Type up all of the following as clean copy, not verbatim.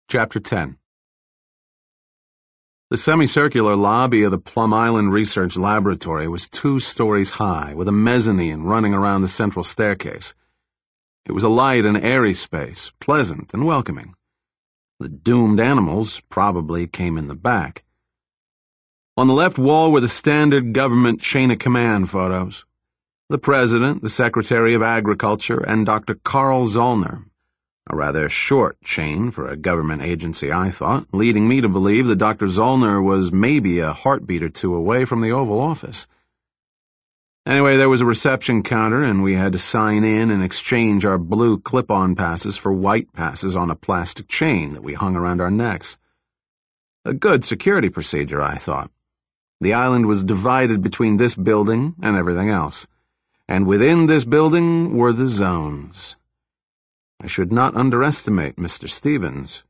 Chapter 10. The semicircular lobby of the Plum Island Research Laboratory was 2 stories high, with a mezzanine running around the central staircase. It was a light and airy space, pleasant and welcoming. The doomed animals probably came in the back. On the left wall were the standard government chain-of-command photos. The President, the Secretary of Agriculture, and Dr. Carl Zollner. A rather short chain for a government agency, I thought, leading me to believe that Dr. Zollner was maybe a heartbeat or 2 away from the Oval Office. Anyway, there was a reception counter, and we had to sign in and exchange our blue clip-on passes for white passes on a plastic chain that we hung around our necks. A good security procedure, I thought. The island was divided between this building and everything else, and within this building were the zones. I should not underestimate Mr. Stevens.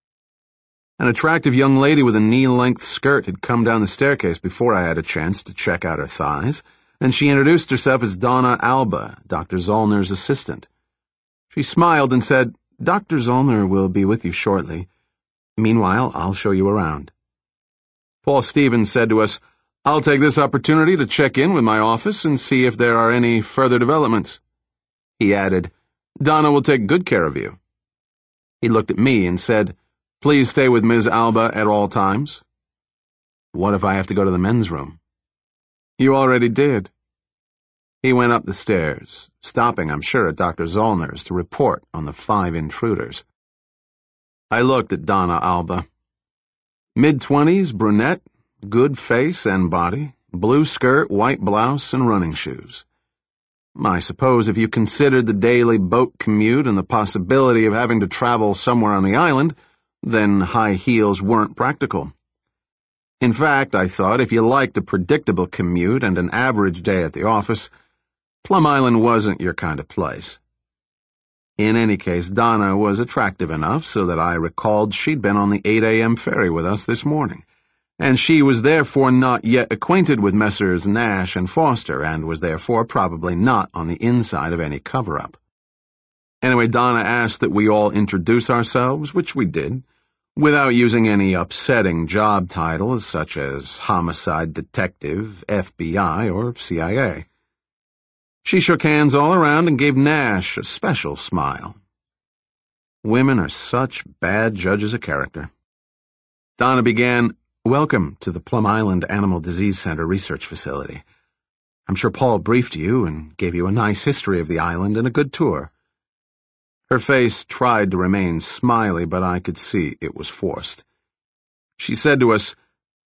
An attractive young lady with a knee-length skirt had come down the staircase before I had a chance to check out her thighs, and she introduced herself as Donna Alba, Dr. Zollner's assistant. She smiled and said, "Dr. Zollner will be with you shortly. Meanwhile, I'll show you around." Paul Stevens said to us, "I'll take this opportunity to check in with my office and see if there are any further developments." He added, "Donna will take good care of you." He looked at me and said, "Please stay with Ms. Alba at all times." "What if I have to go to the men's room?" "You already did." He went up the stairs, stopping, I'm sure, at Dr. Zollner's to report on the 5 intruders. I looked at Donna Alba. Mid-20s, brunette, good face and body, blue skirt, white blouse, and running shoes. I suppose if you considered the daily boat commute and the possibility of having to travel somewhere on the island, then high heels weren't practical. In fact, I thought, if you liked a predictable commute and an average day at the office, Plum Island wasn't your kind of place. In any case, Donna was attractive enough so that I recalled she'd been on the 8 a.m. ferry with us this morning, and she was therefore not yet acquainted with Messrs. Nash and Foster, and was therefore probably not on the inside of any cover-up. Anyway, Donna asked that we all introduce ourselves, which we did, without using any upsetting job titles such as homicide detective, FBI, or CIA. She shook hands all around and gave Nash a special smile. Women are such bad judges of character. Donna began, "Welcome to the Plum Island Animal Disease Center Research Facility. I'm sure Paul briefed you and gave you a nice history of the island and a good tour." Her face tried to remain smiley, but I could see it was forced. She said to us,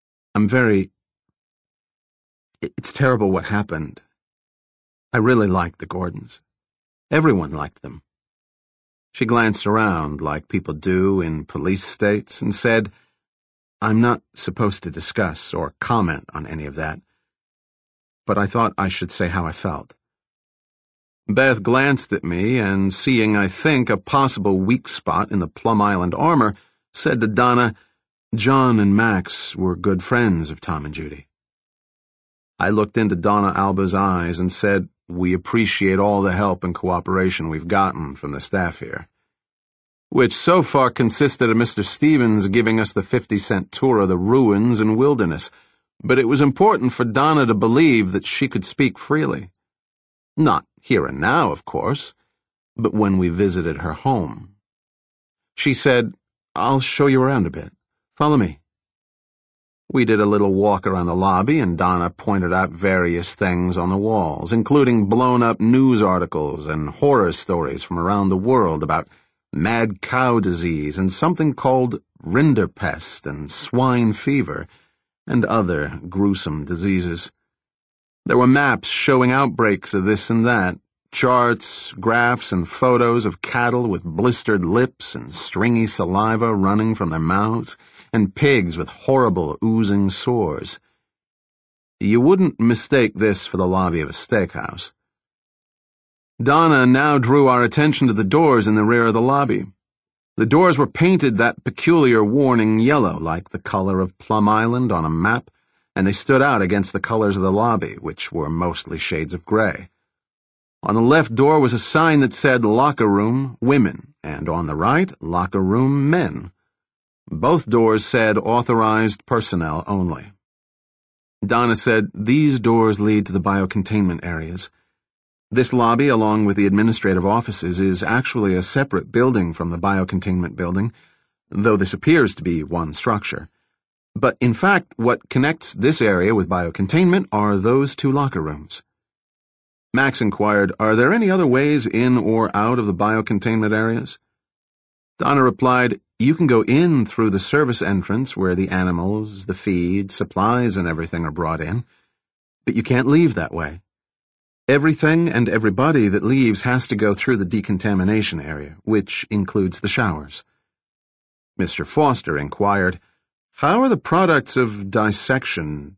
It's terrible what happened. I really liked the Gordons. Everyone liked them." She glanced around like people do in police states and said, "I'm not supposed to discuss or comment on any of that, but I thought I should say how I felt." Beth glanced at me and, seeing, I think, a possible weak spot in the Plum Island armor, said to Donna, "John and Max were good friends of Tom and Judy." I looked into Donna Alba's eyes and said, "We appreciate all the help and cooperation we've gotten from the staff here," which so far consisted of Mr. Stevens giving us the 50-cent tour of the ruins and wilderness, but it was important for Donna to believe that she could speak freely. Not here and now, of course, but when we visited her home. She said, "I'll show you around a bit. Follow me." We did a little walk around the lobby, and Donna pointed out various things on the walls, including blown-up news articles and horror stories from around the world about mad cow disease and something called rinderpest and swine fever, and other gruesome diseases. There were maps showing outbreaks of this and that, charts, graphs, and photos of cattle with blistered lips and stringy saliva running from their mouths, and pigs with horrible oozing sores. You wouldn't mistake this for the lobby of a steakhouse. Donna now drew our attention to the doors in the rear of the lobby. The doors were painted that peculiar warning yellow, like the color of Plum Island on a map, and they stood out against the colors of the lobby, which were mostly shades of gray. On the left door was a sign that said Locker Room Women, and on the right, Locker Room Men. Both doors said authorized personnel only. Donna said, "These doors lead to the biocontainment areas. This lobby, along with the administrative offices, is actually a separate building from the biocontainment building, though this appears to be one structure. But in fact, what connects this area with biocontainment are those two locker rooms." Max inquired, "Are there any other ways in or out of the biocontainment areas?" Donna replied, "You can go in through the service entrance where the animals, the feed, supplies, and everything are brought in, but you can't leave that way. Everything and everybody that leaves has to go through the decontamination area, which includes the showers." Mr. Foster inquired, "How are the products of dissection,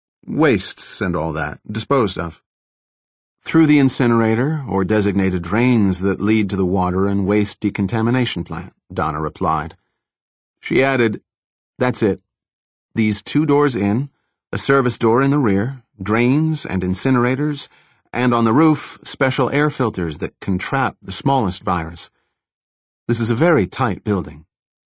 wastes and all that, disposed of?" "Through the incinerator or designated drains that lead to the water and waste decontamination plant," Donna replied. She added, "That's it. These two doors in, a service door in the rear, drains and incinerators, and on the roof, special air filters that can trap the smallest virus. This is a very tight building."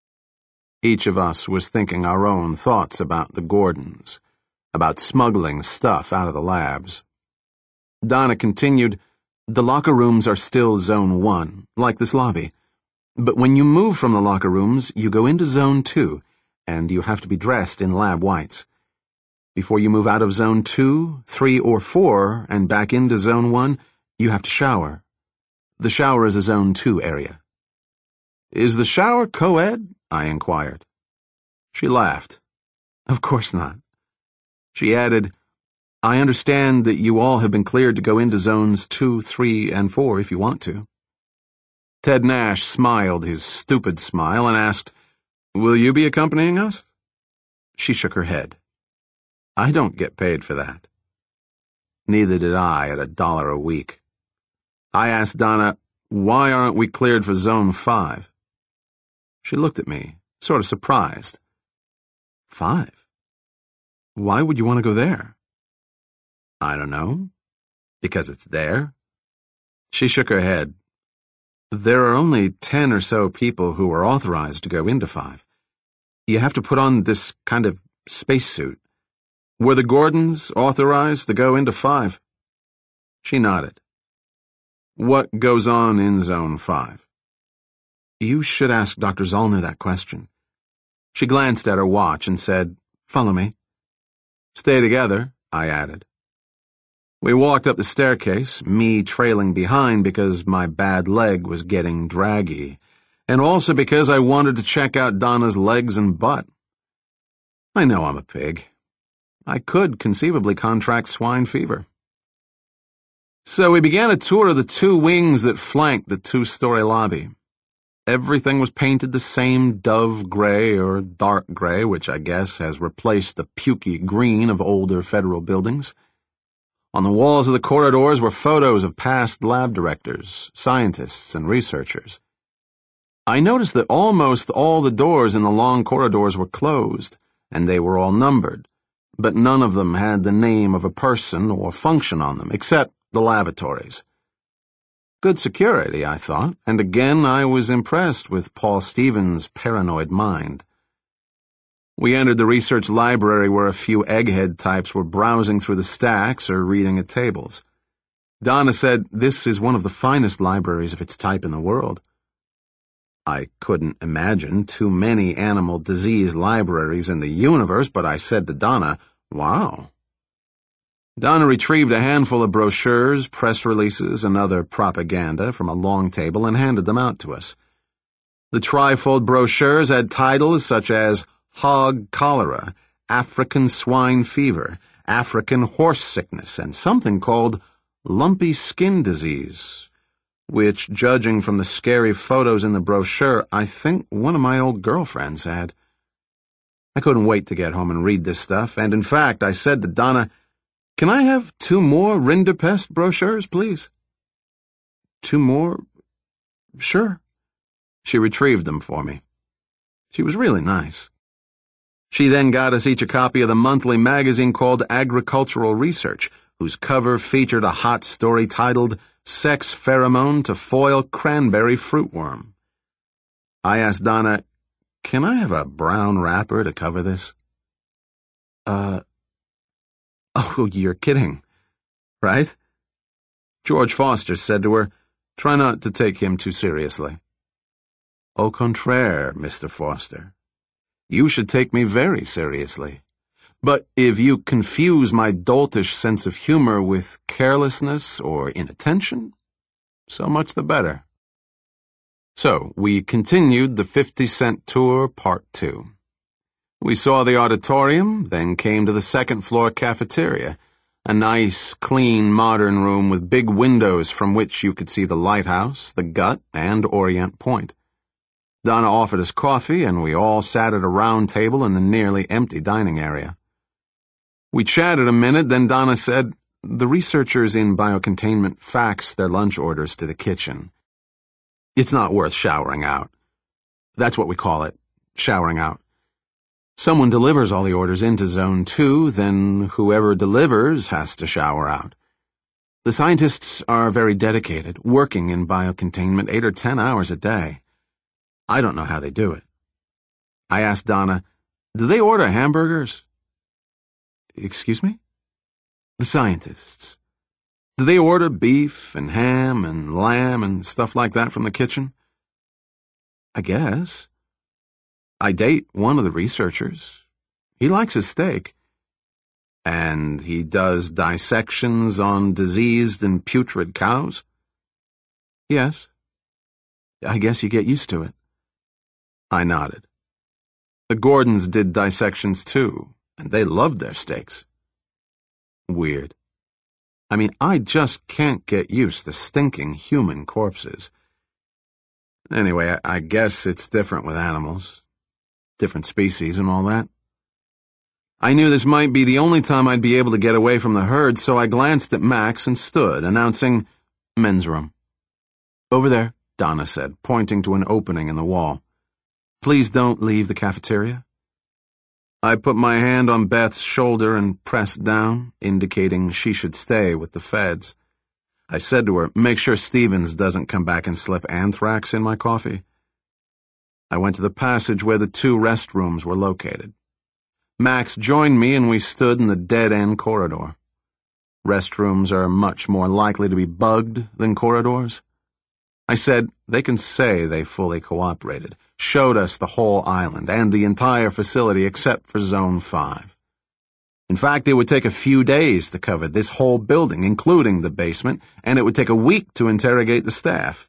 Each of us was thinking our own thoughts about the Gordons, about smuggling stuff out of the labs. Donna continued, "The locker rooms are still Zone 1, like this lobby. But when you move from the locker rooms, you go into Zone 2, and you have to be dressed in lab whites. Before you move out of Zone 2, 3, or 4, and back into Zone 1, you have to shower. The shower is a Zone 2 area." "Is the shower co-ed?" I inquired. She laughed. "Of course not." She added, "I understand that you all have been cleared to go into Zones 2, 3, and 4 if you want to." Ted Nash smiled his stupid smile and asked, "Will you be accompanying us?" She shook her head. "I don't get paid for that." Neither did I at $1 a week. I asked Donna, "Why aren't we cleared for Zone 5? She looked at me, sort of surprised. 5? Why would you want to go there?" "I don't know. Because it's there." She shook her head. "There are only 10 or so people who are authorized to go into 5. You have to put on this kind of spacesuit. Were the Gordons authorized to go into 5? She nodded. "What goes on in Zone 5? "You should ask Dr. Zollner that question." She glanced at her watch and said, "Follow me." "Stay together," I added. We walked up the staircase, me trailing behind because my bad leg was getting draggy, and also because I wanted to check out Donna's legs and butt. I know I'm a pig. I could conceivably contract swine fever. So we began a tour of the two wings that flanked the two-story lobby. Everything was painted the same dove gray or dark gray, which I guess has replaced the pukey green of older federal buildings. On the walls of the corridors were photos of past lab directors, scientists, and researchers. I noticed that almost all the doors in the long corridors were closed, and they were all numbered, but none of them had the name of a person or function on them, except the lavatories. Good security, I thought, and again I was impressed with Paul Stevens' paranoid mind. We entered the research library where a few egghead types were browsing through the stacks or reading at tables. Donna said this is one of the finest libraries of its type in the world. I couldn't imagine too many animal disease libraries in the universe, but I said to Donna, "Wow." Donna retrieved a handful of brochures, press releases, and other propaganda from a long table and handed them out to us. The trifold brochures had titles such as Hog Cholera, African Swine Fever, African Horse Sickness, and something called Lumpy Skin Disease, which, judging from the scary photos in the brochure, I think one of my old girlfriends had. I couldn't wait to get home and read this stuff, and in fact, I said to Donna, "Can I have 2 more Rinderpest brochures, please?" 2 more? Sure. She retrieved them for me. She was really nice. She then got us each a copy of the monthly magazine called Agricultural Research, whose cover featured a hot story titled Sex Pheromone to Foil Cranberry Fruitworm. I asked Donna, Can I have a brown wrapper to cover this? Oh, you're kidding, right? George Foster said to her, "Try not to take him too seriously." Au contraire, Mr. Foster. You should take me very seriously. But if you confuse my doltish sense of humor with carelessness or inattention, so much the better. So, we continued the 50-cent tour, part 2. We saw the auditorium, then came to the second-floor cafeteria, a nice, clean, modern room with big windows from which you could see the lighthouse, the Gut, and Orient Point. Donna offered us coffee, and we all sat at a round table in the nearly empty dining area. We chatted a minute, then Donna said, "The researchers in biocontainment fax their lunch orders to the kitchen. It's not worth showering out. That's what we call it, showering out. Someone delivers all the orders into Zone 2, then whoever delivers has to shower out. The scientists are very dedicated, working in biocontainment 8 or 10 hours a day. I don't know how they do it." I asked Donna, "Do they order hamburgers?" "Excuse me?" "The scientists. Do they order beef and ham and lamb and stuff like that from the kitchen?" "I guess. I date one of the researchers. He likes his steak." "And he does dissections on diseased and putrid cows?" "Yes. I guess you get used to it." I nodded. The Gordons did dissections too, and they loved their steaks. Weird. I mean, I just can't get used to stinking human corpses. Anyway, I guess it's different with animals. Different species and all that. I knew this might be the only time I'd be able to get away from the herd, so I glanced at Max and stood, announcing, "Men's room." "Over there," Donna said, pointing to an opening in the wall. "Please don't leave the cafeteria." I put my hand on Beth's shoulder and pressed down, indicating she should stay with the feds. I said to her, "Make sure Stevens doesn't come back and slip anthrax in my coffee." I went to the passage where the 2 restrooms were located. Max joined me and we stood in the dead-end corridor. Restrooms are much more likely to be bugged than corridors. I said, "They can say they fully cooperated, showed us the whole island and the entire facility except for Zone 5. In fact, it would take a few days to cover this whole building, including the basement, and it would take a week to interrogate the staff."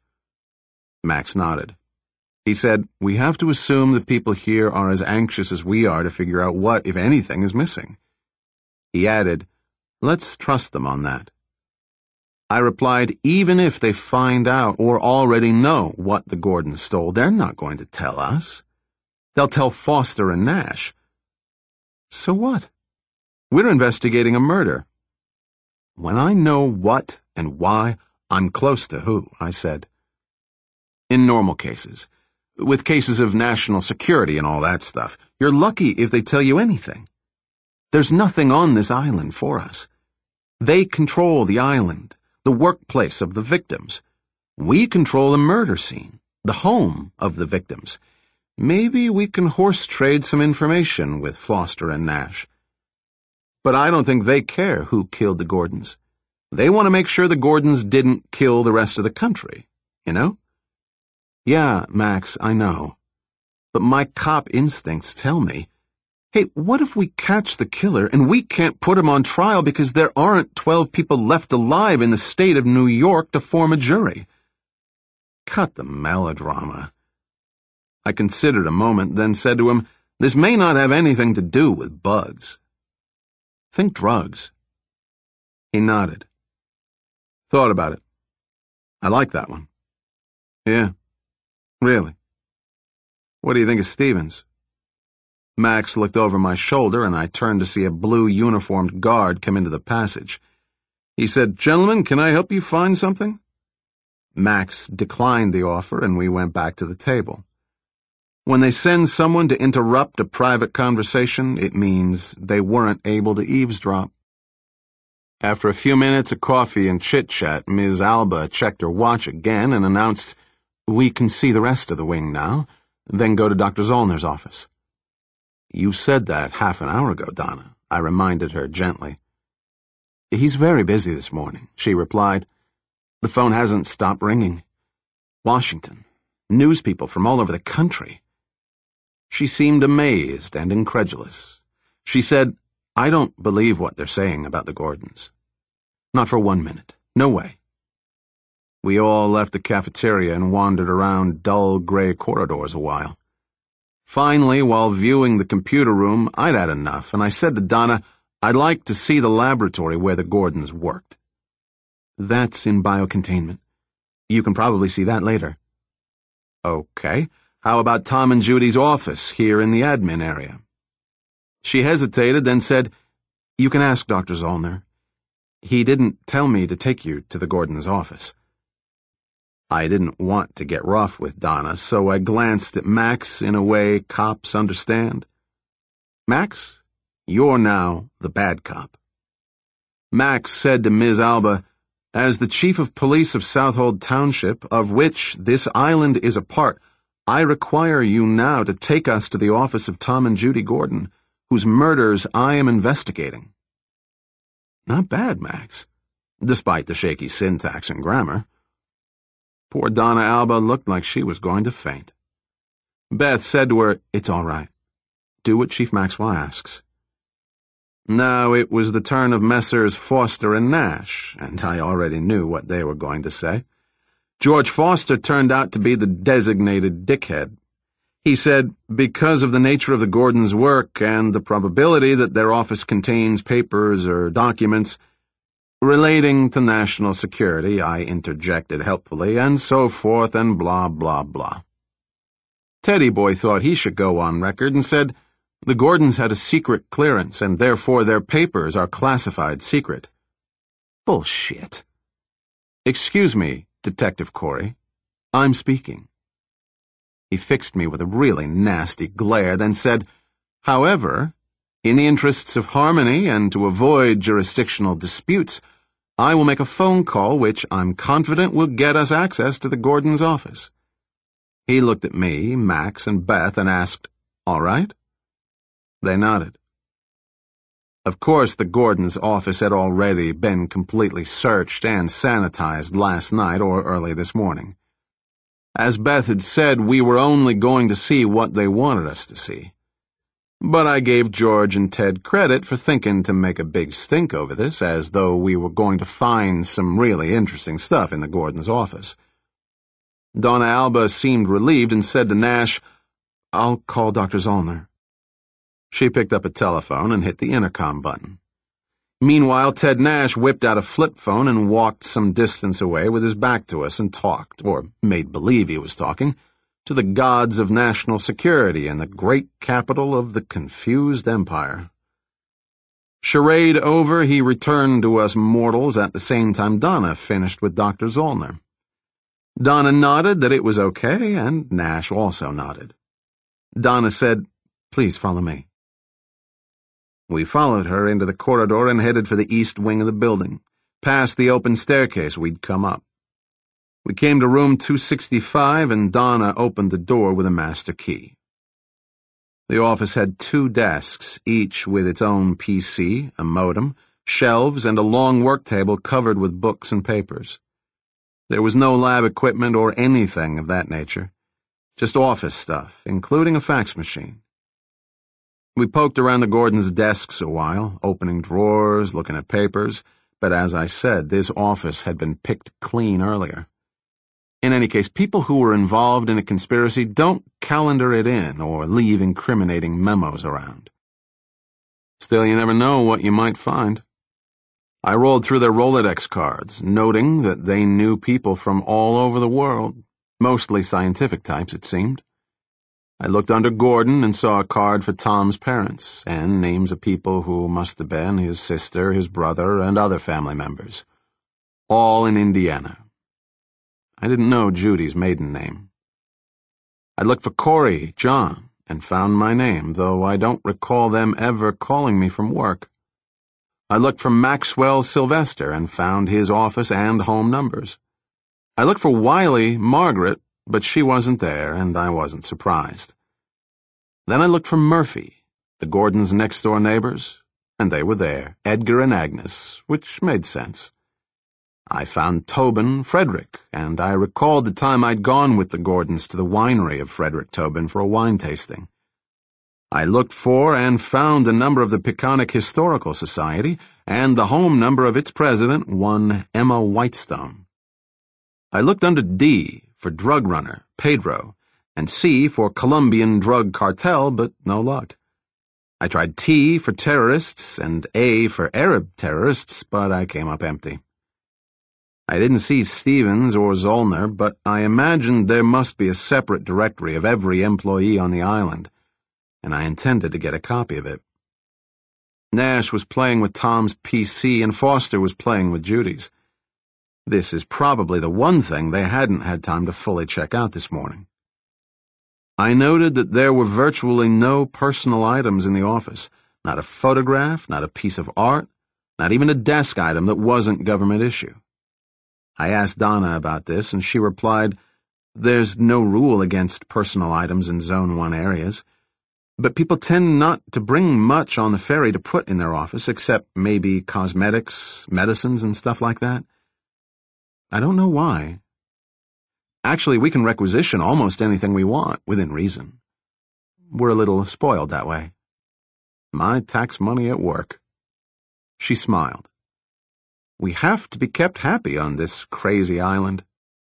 Max nodded. He said, "We have to assume the people here are as anxious as we are to figure out what, if anything, is missing." He added, "Let's trust them on that." I replied, "Even if they find out or already know what the Gordons stole, they're not going to tell us. They'll tell Foster and Nash." "So what? We're investigating a murder." "When I know what and why, I'm close to who," I said. "In normal cases, with cases of national security and all that stuff, you're lucky if they tell you anything. There's nothing on this island for us. They control the island, the workplace of the victims. We control the murder scene, the home of the victims. Maybe we can horse trade some information with Foster and Nash. But I don't think they care who killed the Gordons. They want to make sure the Gordons didn't kill the rest of the country, you know?" "Yeah, Max, I know. But my cop instincts tell me, hey, what if we catch the killer and we can't put him on trial because there aren't 12 people left alive in the state of New York to form a jury?" Cut the melodrama. I considered a moment, then said to him, "This may not have anything to do with bugs. Think drugs." He nodded. "Thought about it. I like that one." "Yeah, really. What do you think of Stevens?" Max looked over my shoulder, and I turned to see a blue uniformed guard come into the passage. He said, "Gentlemen, can I help you find something?" Max declined the offer, and we went back to the table. When they send someone to interrupt a private conversation, it means they weren't able to eavesdrop. After a few minutes of coffee and chit-chat, Ms. Alba checked her watch again and announced, "We can see the rest of the wing now. then go to Dr. Zollner's office. You said that half an hour ago, Donna, I reminded her gently. He's very busy this morning, she replied. The phone hasn't stopped ringing. Washington, news people from all over the country. She seemed amazed and incredulous. She said, I don't believe what they're saying about the Gordons. Not for 1 minute. No way. We all left the cafeteria and wandered around dull gray corridors a while. Finally, while viewing the computer room, I'd had enough, and I said to Donna, I'd like to see the laboratory where the Gordons worked. That's in biocontainment. You can probably see that later. Okay. How about Tom and Judy's office here in the admin area? She hesitated, then said, You can ask Dr. Zollner. He didn't tell me to take you to the Gordons' office. I didn't want to get rough with Donna, so I glanced at Max in a way cops understand. Max, you're now the bad cop. Max said to Ms. Alba, As the chief of police of Southold Township, of which this island is a part, I require you now to take us to the office of Tom and Judy Gordon, whose murders I am investigating. Not bad, Max, despite the shaky syntax and grammar. Poor Donna Alba looked like she was going to faint. Beth said to her, It's all right. Do what Chief Maxwell asks. Now it was the turn of Messrs. Foster and Nash, and I already knew what they were going to say. George Foster turned out to be the designated dickhead. He said, because of the nature of the Gordons' work and the probability that their office contains papers or documents relating to national security, I interjected helpfully, and so forth and blah, blah, blah. Teddy Boy thought he should go on record and said, the Gordons had a secret clearance and therefore their papers are classified secret. Bullshit. Excuse me, Detective Corey. I'm speaking. He fixed me with a really nasty glare, then said, However, in the interests of harmony and to avoid jurisdictional disputes, I will make a phone call which I'm confident will get us access to the Gordons' office. He looked at me, Max, and Beth and asked, All right? They nodded. Of course, the Gordons' office had already been completely searched and sanitized last night or early this morning. As Beth had said, we were only going to see what they wanted us to see. But I gave George and Ted credit for thinking to make a big stink over this, as though we were going to find some really interesting stuff in the Gordons' office. Donna Alba seemed relieved and said to Nash, I'll call Dr. Zollner. She picked up a telephone and hit the intercom button. Meanwhile, Ted Nash whipped out a flip phone and walked some distance away with his back to us and talked, or made believe he was talking, to the gods of national security in the great capital of the confused empire. Charade over, he returned to us mortals at the same time Donna finished with Dr. Zollner. Donna nodded that it was okay, and Nash also nodded. Donna said, Please follow me. We followed her into the corridor and headed for the east wing of the building, past the open staircase we'd come up. We came to room 265, and Donna opened the door with a master key. The office had 2 desks, each with its own PC, a modem, shelves, and a long work table covered with books and papers. There was no lab equipment or anything of that nature, just office stuff, including a fax machine. We poked around the Gordons' desks a while, opening drawers, looking at papers, but as I said, this office had been picked clean earlier. In any case, people who were involved in a conspiracy don't calendar it in or leave incriminating memos around. Still, you never know what you might find. I rolled through their Rolodex cards, noting that they knew people from all over the world, mostly scientific types, it seemed. I looked under Gordon and saw a card for Tom's parents, and names of people who must have been his sister, his brother, and other family members. All in Indiana. I didn't know Judy's maiden name. I looked for Corey, John, and found my name, though I don't recall them ever calling me from work. I looked for Maxwell Sylvester and found his office and home numbers. I looked for Wiley Margaret, but she wasn't there, and I wasn't surprised. Then I looked for Murphy, the Gordons' next-door neighbors, and they were there, Edgar and Agnes, which made sense. I found Tobin, Frederick, and I recalled the time I'd gone with the Gordons to the winery of Frederick Tobin for a wine tasting. I looked for and found the number of the Peconic Historical Society and the home number of its president, one Emma Whitestone. I looked under D for drug runner, Pedro, and C for Colombian drug cartel, but no luck. I tried T for terrorists and A for Arab terrorists, but I came up empty. I didn't see Stevens or Zollner, but I imagined there must be a separate directory of every employee on the island, and I intended to get a copy of it. Nash was playing with Tom's PC and Foster was playing with Judy's. This is probably the one thing they hadn't had time to fully check out this morning. I noted that there were virtually no personal items in the office, not a photograph, not a piece of art, not even a desk item that wasn't government issue. I asked Donna about this, and she replied, "There's no rule against personal items in Zone 1 areas, but people tend not to bring much on the ferry to put in their office, except maybe cosmetics, medicines, and stuff like that. I don't know why. Actually, we can requisition almost anything we want, within reason. We're a little spoiled that way. My tax money at work." She smiled. We have to be kept happy on this crazy island.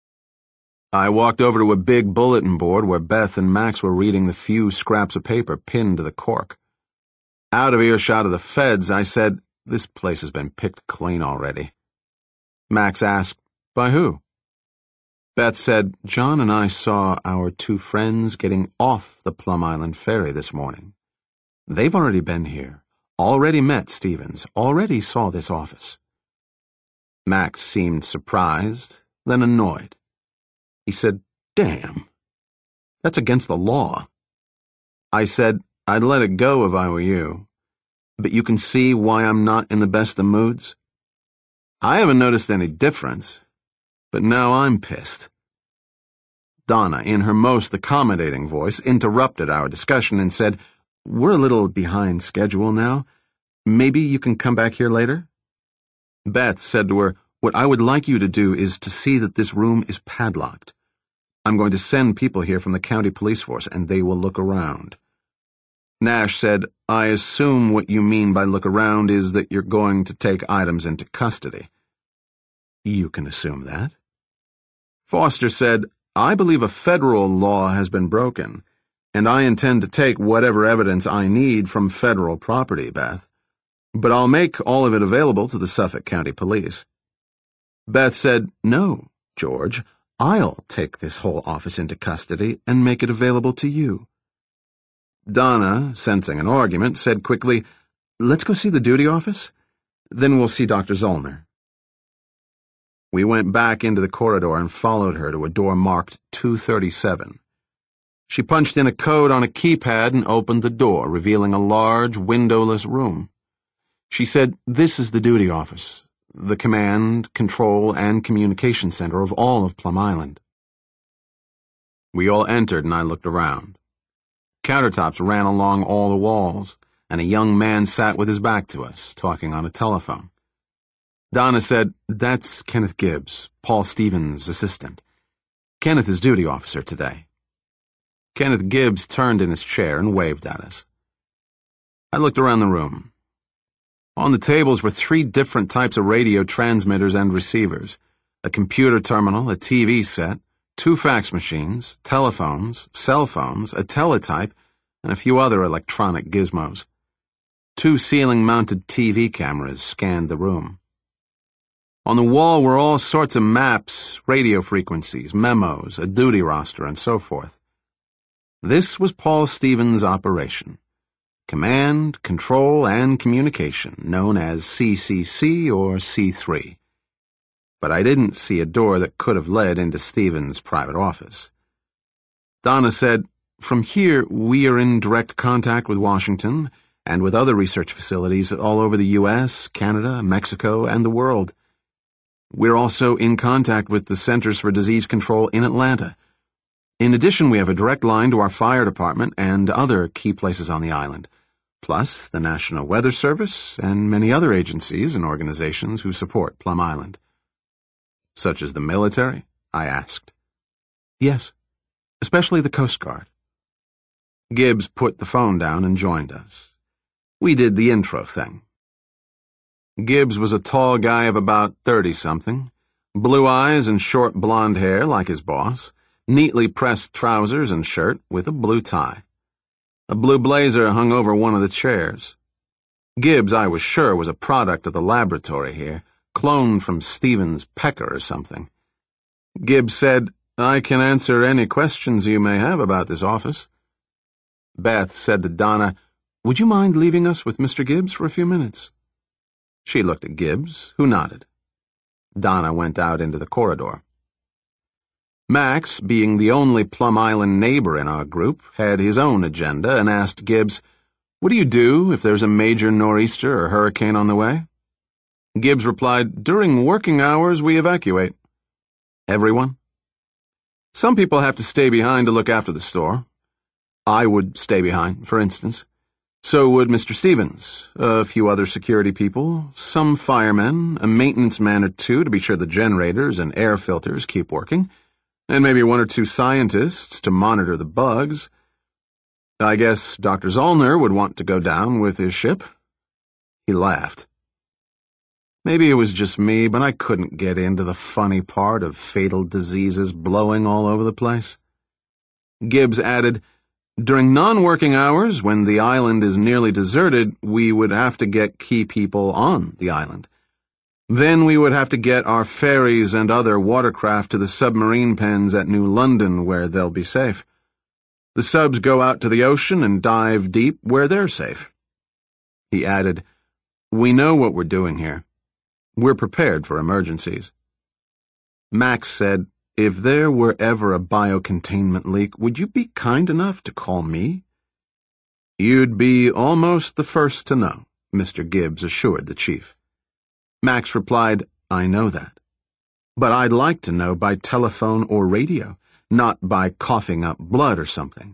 I walked over to a big bulletin board where Beth and Max were reading the few scraps of paper pinned to the cork. Out of earshot of the feds, I said, "This place has been picked clean already." Max asked, "By who?" Beth said, "John and I saw our two friends getting off the Plum Island ferry this morning. They've already been here, already met Stevens, already saw this office." Max seemed surprised, then annoyed. He said, "Damn. That's against the law." I said, "I'd let it go if I were you. But you can see why I'm not in the best of moods? I haven't noticed any difference, but now I'm pissed." Donna, in her most accommodating voice, interrupted our discussion and said, "We're a little behind schedule now. Maybe you can come back here later?" Beth said to her, "What I would like you to do is to see that this room is padlocked. I'm going to send people here from the county police force, and they will look around." Nash said, "I assume what you mean by look around is that you're going to take items into custody." "You can assume that." Foster said, "I believe a federal law has been broken, and I intend to take whatever evidence I need from federal property, Beth. But I'll make all of it available to the Suffolk County Police." Beth said, "No, George, I'll take this whole office into custody and make it available to you." Donna, sensing an argument, said quickly, "Let's go see the duty office? Then we'll see Dr. Zollner." We went back into the corridor and followed her to a door marked 237. She punched in a code on a keypad and opened the door, revealing a large, windowless room. She said, "This is the duty office, the command, control, and communication center of all of Plum Island." We all entered and I looked around. Countertops ran along all the walls, and a young man sat with his back to us, talking on a telephone. Donna said, "That's Kenneth Gibbs, Paul Stevens' assistant. Kenneth is duty officer today." Kenneth Gibbs turned in his chair and waved at us. I looked around the room. On the tables were 3 different types of radio transmitters and receivers, a computer terminal, a TV set, 2 fax machines, telephones, cell phones, a teletype, and a few other electronic gizmos. 2 ceiling-mounted TV cameras scanned the room. On the wall were all sorts of maps, radio frequencies, memos, a duty roster, and so forth. This was Paul Stevens' operation. Command, Control, and Communication, known as CCC or C3. But I didn't see a door that could have led into Stevens' private office. Donna said, "From here, we are in direct contact with Washington and with other research facilities all over the U.S., Canada, Mexico, and the world. We're also in contact with the Centers for Disease Control in Atlanta. In addition, we have a direct line to our fire department and other key places on the island, plus the National Weather Service and many other agencies and organizations who support Plum Island. Such as the military? I asked. Yes, especially the Coast Guard. Gibbs put the phone down and joined us. We did the intro thing. Gibbs was a tall guy of about 30-something, blue eyes and short blonde hair like his boss, neatly pressed trousers and shirt with a blue tie. A blue blazer hung over one of the chairs. Gibbs, I was sure, was a product of the laboratory here, cloned from Stevens Pecker or something. Gibbs said, "I can answer any questions you may have about this office." Beth said to Donna, "Would you mind leaving us with Mr. Gibbs for a few minutes?" She looked at Gibbs, who nodded. Donna went out into the corridor. Max, being the only Plum Island neighbor in our group, had his own agenda and asked Gibbs, "What do you do if there's a major nor'easter or hurricane on the way?" Gibbs replied, "During working hours, we evacuate." Everyone? Some people have to stay behind to look after the store. I would stay behind, for instance. So would Mr. Stevens, a few other security people, some firemen, a maintenance man or two to be sure the generators and air filters keep working, and maybe one or two scientists to monitor the bugs. I guess Dr. Zollner would want to go down with his ship. He laughed. Maybe it was just me, but I couldn't get into the funny part of fatal diseases blowing all over the place. Gibbs added, "During non-working hours, when the island is nearly deserted, we would have to get key people on the island. Then we would have to get our ferries and other watercraft to the submarine pens at New London where they'll be safe. The subs go out to the ocean and dive deep where they're safe." He added, "We know what we're doing here. We're prepared for emergencies." Max said, "If there were ever a biocontainment leak, would you be kind enough to call me?" "You'd be almost the first to know," Mr. Gibbs assured the chief. Max replied, "I know that. But I'd like to know by telephone or radio, not by coughing up blood or something."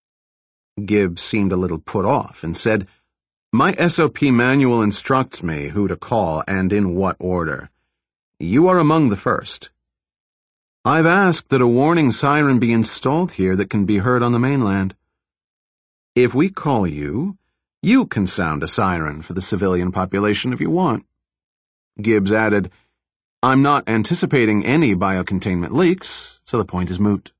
Gibbs seemed a little put off and said, "My SOP manual instructs me who to call and in what order. You are among the first. I've asked that a warning siren be installed here that can be heard on the mainland. If we call you, you can sound a siren for the civilian population if you want." Gibbs added, "I'm not anticipating any biocontainment leaks, so the point is moot."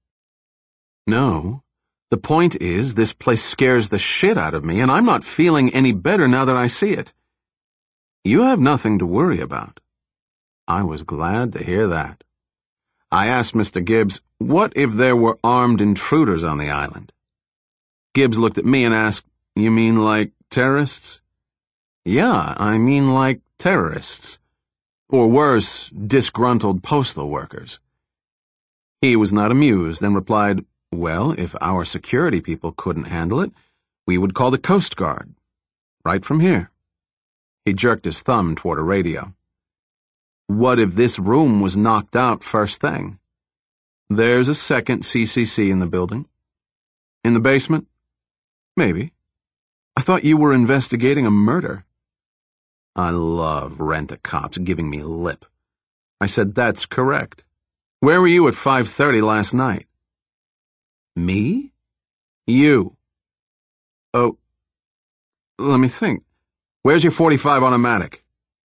"No, the point is this place scares the shit out of me, and I'm not feeling any better now that I see it." "You have nothing to worry about." I was glad to hear that. I asked Mr. Gibbs, "What if there were armed intruders on the island?" Gibbs looked at me and asked, "You mean like terrorists?" "Yeah, I mean like terrorists. Or worse, disgruntled postal workers." He was not amused and replied, "Well, if our security people couldn't handle it, we would call the Coast Guard. Right from here." He jerked his thumb toward a radio. "What if this room was knocked out first thing?" "There's a second CCC in the building." "In the basement?" "Maybe. I thought you were investigating a murder." I love rent-a-cops giving me lip. I said, "That's correct. Where were you at 5:30 last night?" "Me?" "You." "Oh, let me think. Where's your .45 automatic?"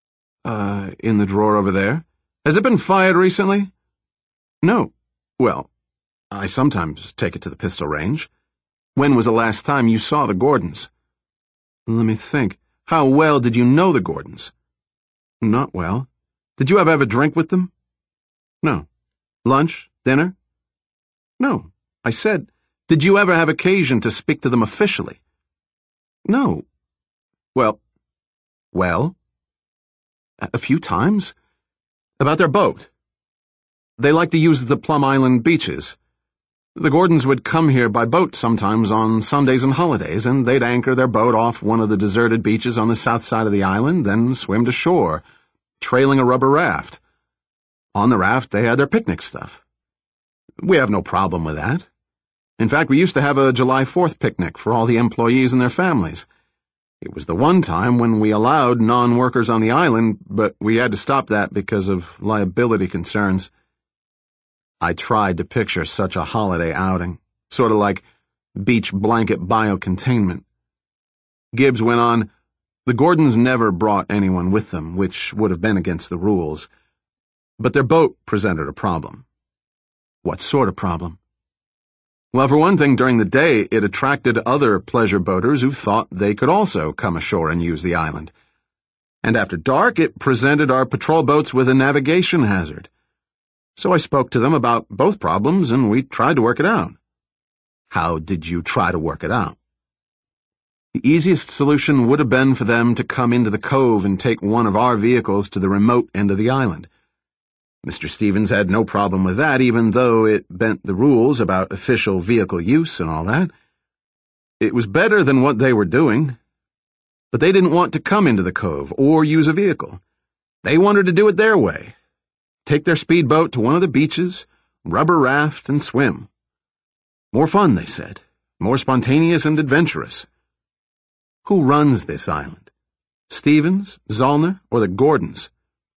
In the drawer over there." "Has it been fired recently?" "No. Well, I sometimes take it to the pistol range." "When was the last time you saw the Gordons?" "Let me think. How well did you know the Gordons?" "Not well." "Did you ever have a drink with them?" "No." "Lunch? Dinner?" "No." I said, did you ever have occasion to speak to them officially?" "No." Well? "A few times. About their boat. They like to use the Plum Island beaches. The Gordons would come here by boat sometimes on Sundays and holidays, and they'd anchor their boat off one of the deserted beaches on the south side of the island, then swim to shore, trailing a rubber raft. On the raft, they had their picnic stuff. We have no problem with that. In fact, we used to have a July 4th picnic for all the employees and their families. It was the one time when we allowed non-workers on the island, but we had to stop that because of liability concerns. I tried to picture such a holiday outing, sort of like beach blanket biocontainment. Gibbs went on, "The Gordons never brought anyone with them, which would have been against the rules. But their boat presented a problem." "What sort of problem?" "Well, for one thing, during the day, it attracted other pleasure boaters who thought they could also come ashore and use the island. And after dark, it presented our patrol boats with a navigation hazard. So I spoke to them about both problems, and we tried to work it out." "How did you try to work it out?" "The easiest solution would have been for them to come into the cove and take one of our vehicles to the remote end of the island. Mr. Stevens had no problem with that, even though it bent the rules about official vehicle use and all that. It was better than what they were doing. But they didn't want to come into the cove or use a vehicle. They wanted to do it their way. Take their speedboat to one of the beaches, rubber raft, and swim. More fun, they said. More spontaneous and adventurous." "Who runs this island? Stevens, Zollner, or the Gordons?"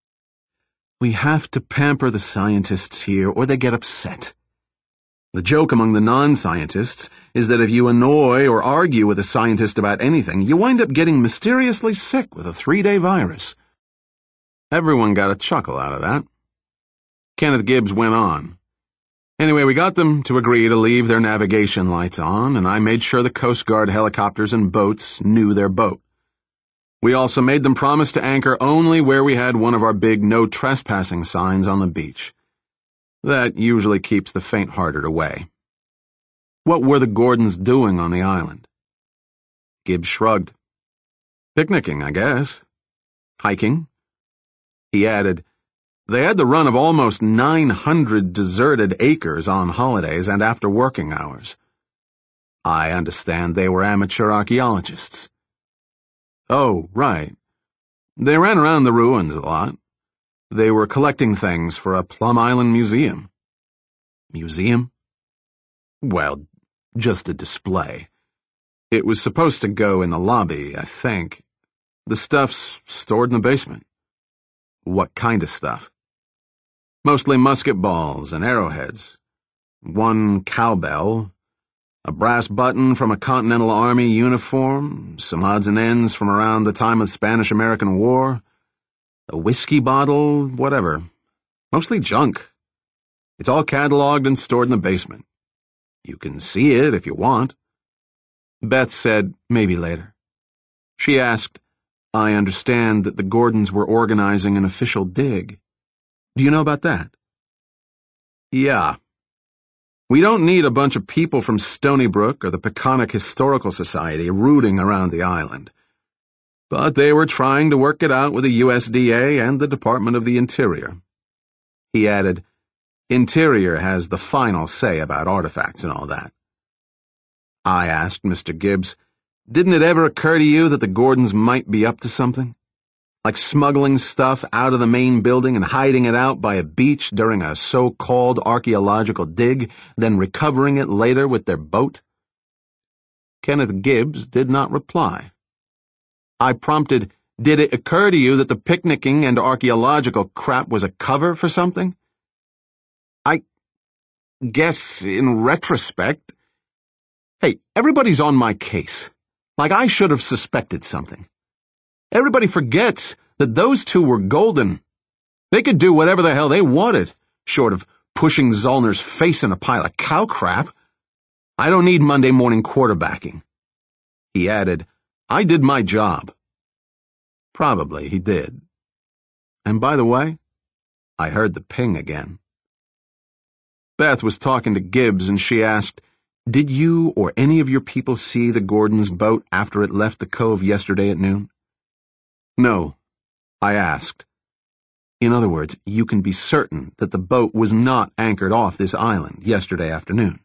"We have to pamper the scientists here, or they get upset. The joke among the non-scientists is that if you annoy or argue with a scientist about anything, you wind up getting mysteriously sick with a 3-day virus." Everyone got a chuckle out of that. Kenneth Gibbs went on. "Anyway, we got them to agree to leave their navigation lights on, and I made sure the Coast Guard helicopters and boats knew their boat. We also made them promise to anchor only where we had one of our big no trespassing signs on the beach. That usually keeps the faint-hearted away." "What were the Gordons doing on the island?" Gibbs shrugged. "Picnicking, I guess. Hiking." He added, "They had the run of almost 900 deserted acres on holidays and after working hours. I understand they were amateur archaeologists." "Oh, right. They ran around the ruins a lot. They were collecting things for a Plum Island museum." "Museum?" "Well, just a display. It was supposed to go in the lobby, I think. The stuff's stored in the basement." "What kind of stuff?" "Mostly musket balls and arrowheads. One cowbell, a brass button from a Continental Army uniform, some odds and ends from around the time of the Spanish-American War, a whiskey bottle, whatever. Mostly junk. It's all cataloged and stored in the basement. You can see it if you want." Beth said, "Maybe later." She asked, "I understand that the Gordons were organizing an official dig. Do you know about that?" "Yeah. We don't need a bunch of people from Stony Brook or the Peconic Historical Society rooting around the island. But they were trying to work it out with the USDA and the Department of the Interior." He added, "Interior has the final say about artifacts and all that." I asked Mr. Gibbs, "Didn't it ever occur to you that the Gordons might be up to something? Like smuggling stuff out of the main building and hiding it out by a beach during a so-called archaeological dig, then recovering it later with their boat?" Kenneth Gibbs did not reply. I prompted, "Did it occur to you that the picnicking and archaeological crap was a cover for something?" "I guess, in retrospect. Hey, everybody's on my case. Like I should have suspected something. Everybody forgets that those two were golden. They could do whatever the hell they wanted, short of pushing Zollner's face in a pile of cow crap. I don't need Monday morning quarterbacking." He added, "I did my job." Probably he did. And by the way, I heard the ping again. Beth was talking to Gibbs and she asked, "Did you or any of your people see the Gordons' boat after it left the cove yesterday at noon?" "No," I asked. "In other words, you can be certain that the boat was not anchored off this island yesterday afternoon?"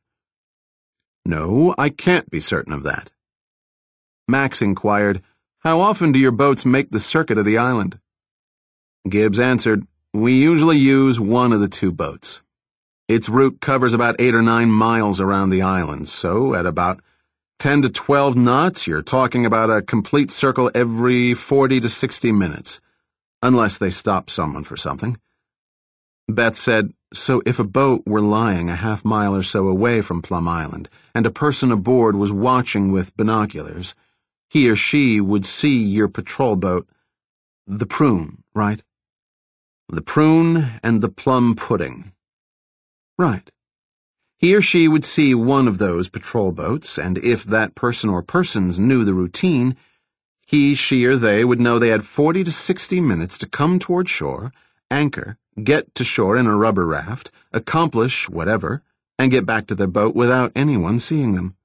"No, I can't be certain of that." Max inquired, "How often do your boats make the circuit of the island?" Gibbs answered, "We usually use one of the two boats." Its route covers about 8 or 9 miles around the island, so at about 10 to 12 knots, you're talking about a complete circle every 40 to 60 minutes, unless they stop someone for something. Beth said, so if a boat were lying a half-mile or so away from Plum Island, and a person aboard was watching with binoculars, he or she would see your patrol boat, the Prune, right? The Prune and the Plum Pudding. Right. He or she would see one of those patrol boats, and if that person or persons knew the routine, he, she, or they would know they had 40 to 60 minutes to come toward shore, anchor, get to shore in a rubber raft, accomplish whatever, and get back to their boat without anyone seeing them.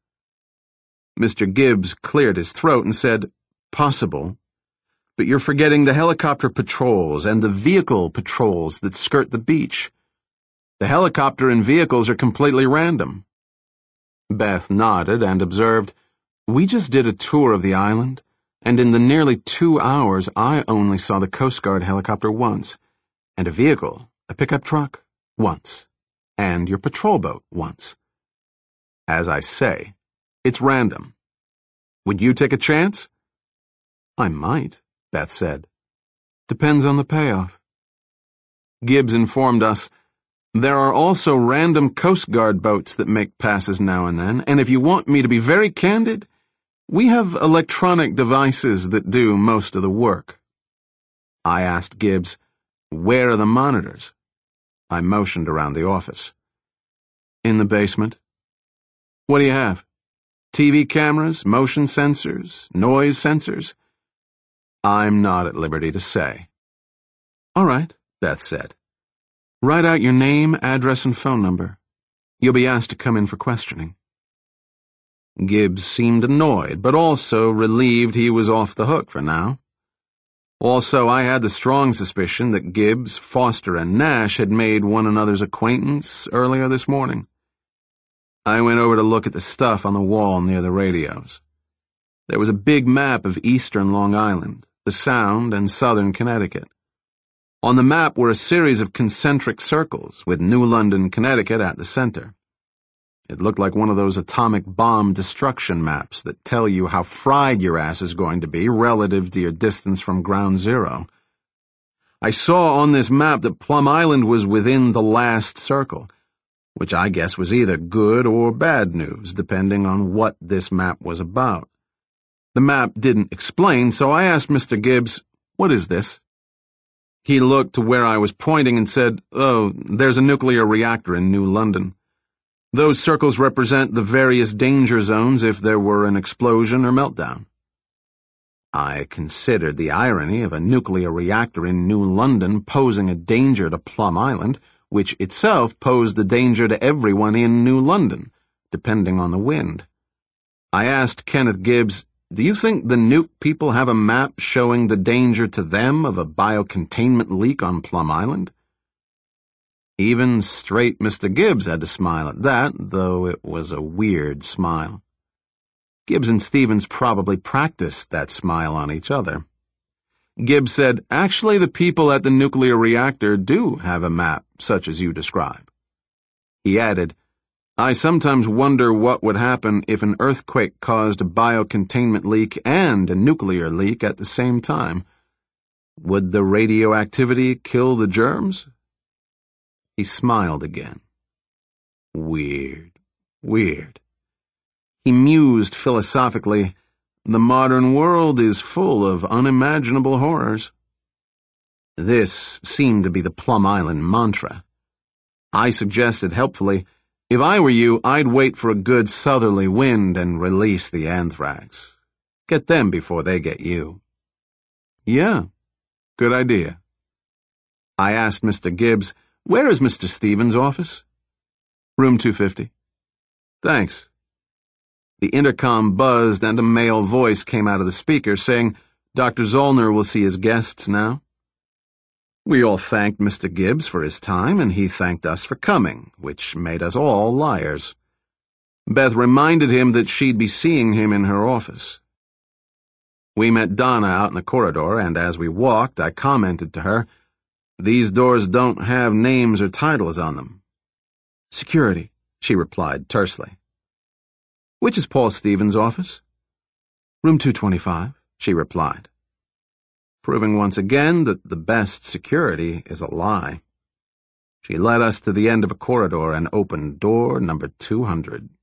Mr. Gibbs cleared his throat and said, possible, but you're forgetting the helicopter patrols and the vehicle patrols that skirt the beach. The helicopter and vehicles are completely random. Beth nodded and observed, we just did a tour of the island, and in the nearly 2 hours I only saw the Coast Guard helicopter once, and a vehicle, a pickup truck, once, and your patrol boat once. As I say, it's random. Would you take a chance? I might, Beth said. Depends on the payoff. Gibbs informed us, there are also random Coast Guard boats that make passes now and then, and if you want me to be very candid, we have electronic devices that do most of the work. I asked Gibbs, where are the monitors? I motioned around the office. In the basement. What do you have? TV cameras, motion sensors, noise sensors? I'm not at liberty to say. All right, Beth said. Write out your name, address, and phone number. You'll be asked to come in for questioning. Gibbs seemed annoyed, but also relieved he was off the hook for now. Also, I had the strong suspicion that Gibbs, Foster, and Nash had made one another's acquaintance earlier this morning. I went over to look at the stuff on the wall near the radios. There was a big map of eastern Long Island, the Sound, and southern Connecticut. On the map were a series of concentric circles, with New London, Connecticut at the center. It looked like one of those atomic bomb destruction maps that tell you how fried your ass is going to be relative to your distance from ground zero. I saw on this map that Plum Island was within the last circle, which I guess was either good or bad news, depending on what this map was about. The map didn't explain, so I asked Mr. Gibbs, what is this? He looked to where I was pointing and said, oh, there's a nuclear reactor in New London. Those circles represent the various danger zones if there were an explosion or meltdown. I considered the irony of a nuclear reactor in New London posing a danger to Plum Island, which itself posed a danger to everyone in New London, depending on the wind. I asked Kenneth Gibbs, do you think the nuke people have a map showing the danger to them of a biocontainment leak on Plum Island? Even straight Mr. Gibbs had to smile at that, though it was a weird smile. Gibbs and Stevens probably practiced that smile on each other. Gibbs said, actually the people at the nuclear reactor do have a map, such as you describe. He added, I sometimes wonder what would happen if an earthquake caused a biocontainment leak and a nuclear leak at the same time. Would the radioactivity kill the germs? He smiled again. Weird, weird. He mused philosophically, the modern world is full of unimaginable horrors. This seemed to be the Plum Island mantra. I suggested helpfully, if I were you, I'd wait for a good southerly wind and release the anthrax. Get them before they get you. Yeah, good idea. I asked Mr. Gibbs, where is Mr. Stevens' office? Room 250. Thanks. The intercom buzzed and a male voice came out of the speaker saying, Dr. Zollner will see his guests now. We all thanked Mr. Gibbs for his time, and he thanked us for coming, which made us all liars. Beth reminded him that she'd be seeing him in her office. We met Donna out in the corridor, and as we walked, I commented to her, these doors don't have names or titles on them. Security, she replied tersely. Which is Paul Stevens' office? Room 225, she replied, proving once again that the best security is a lie. She led us to the end of a corridor and opened door number 200.